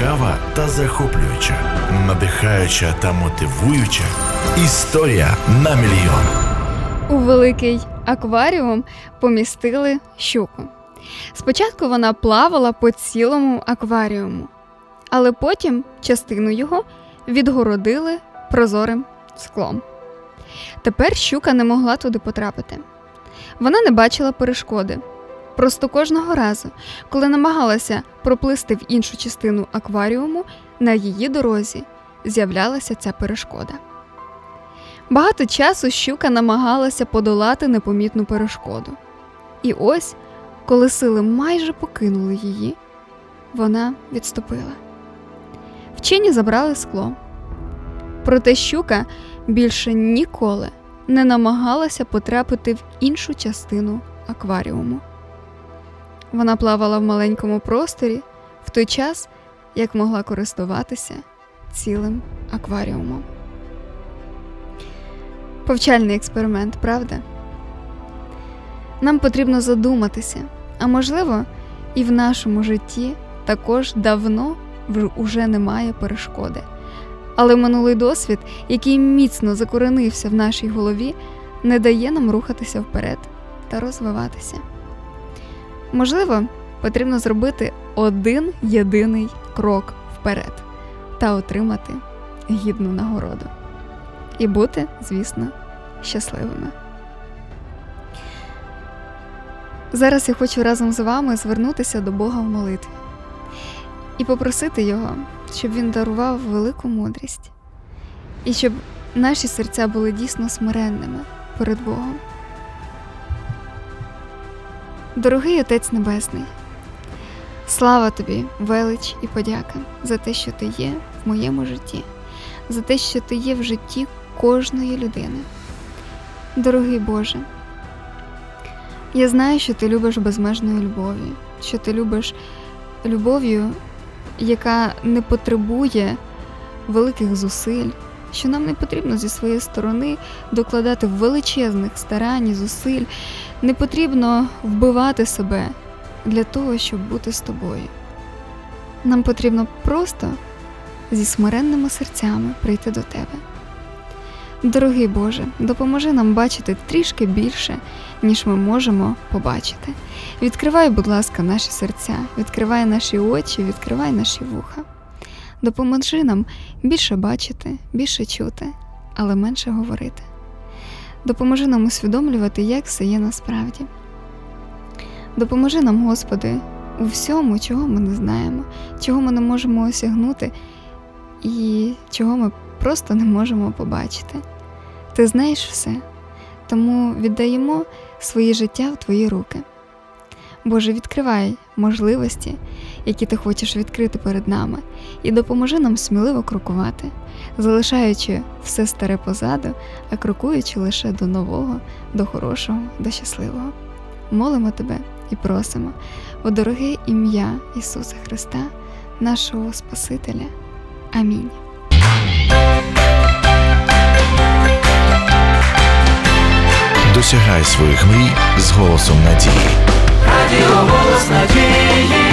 цікава та захоплююча, надихаюча та мотивуюча історія на мільйон. У великий акваріум помістили щуку. Спочатку вона плавала по цілому акваріуму, але потім частину його відгородили прозорим склом. Тепер щука не могла туди потрапити. Вона не бачила перешкоди. Просто кожного разу, коли намагалася проплисти в іншу частину акваріуму, на її дорозі з'являлася ця перешкода. Багато часу щука намагалася подолати непомітну перешкоду. І ось, коли сили майже покинули її, вона відступила. Вчені забрали скло. Проте щука більше ніколи не намагалася потрапити в іншу частину акваріуму. Вона плавала в маленькому просторі в той час, як могла користуватися цілим акваріумом. Повчальний експеримент, правда? Нам потрібно задуматися, а можливо, і в нашому житті також давно вже немає перешкоди. Але минулий досвід, який міцно закоренився в нашій голові, не дає нам рухатися вперед та розвиватися. Можливо, потрібно зробити один єдиний крок вперед та отримати гідну нагороду. І бути, звісно, щасливими. Зараз я хочу разом з вами звернутися до Бога в молитві і попросити Його, щоб Він дарував велику мудрість і щоб наші серця були дійсно смиренними перед Богом. Дорогий Отець Небесний, слава Тобі, велич і подяка за те, що Ти є в моєму житті, за те, що Ти є в житті кожної людини. Дорогий Боже, я знаю, що Ти любиш безмежною любов'ю, що Ти любиш любов'ю, яка не потребує великих зусиль, що нам не потрібно зі своєї сторони докладати величезних старань і зусиль, не потрібно вбивати себе для того, щоб бути з Тобою. Нам потрібно просто зі смиренними серцями прийти до Тебе. Дорогий Боже, допоможи нам бачити трішки більше, ніж ми можемо побачити. Відкривай, будь ласка, наші серця, відкривай наші очі, відкривай наші вуха. Допоможи нам більше бачити, більше чути, але менше говорити. Допоможи нам усвідомлювати, як все є насправді. Допоможи нам, Господи, у всьому, чого ми не знаємо, чого ми не можемо осягнути і чого ми просто не можемо побачити. Ти знаєш все, тому віддаємо своє життя в Твої руки. Боже, відкривай можливості, які Ти хочеш відкрити перед нами, і допоможи нам сміливо крокувати, залишаючи все старе позаду, а крокуючи лише до нового, до хорошого, до щасливого. Молимо Тебе і просимо у дороге ім'я Ісуса Христа, нашого Спасителя. Амінь. Досягай своїх мрій з голосом надії. Радіо «Голос надії».